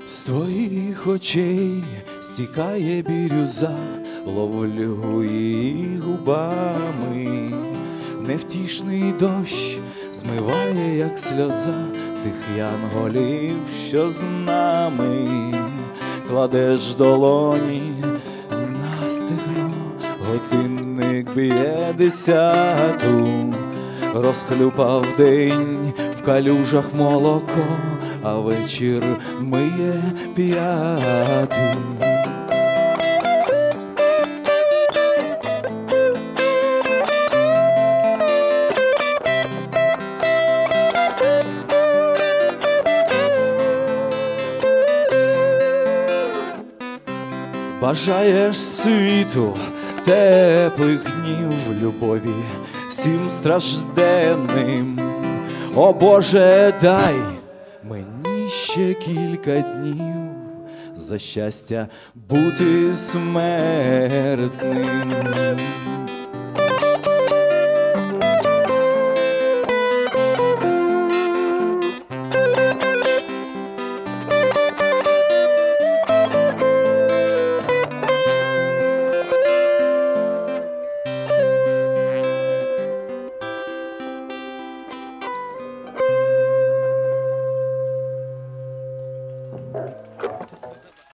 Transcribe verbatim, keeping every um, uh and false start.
З твоїх очей стікає бірюза, ловлю її губами. Невтішний дощ змиває, як сльоза, тих янголів, що з нами. Кладеш долоні на стегно, годинник б'є десяту. Розхлюпав день в калюжах молоко, а вечір миє п'яти. Бажаєш світу, теплих днів, любові всім стражденним. О Боже, дай мені ще кілька днів за щастя бути смертним.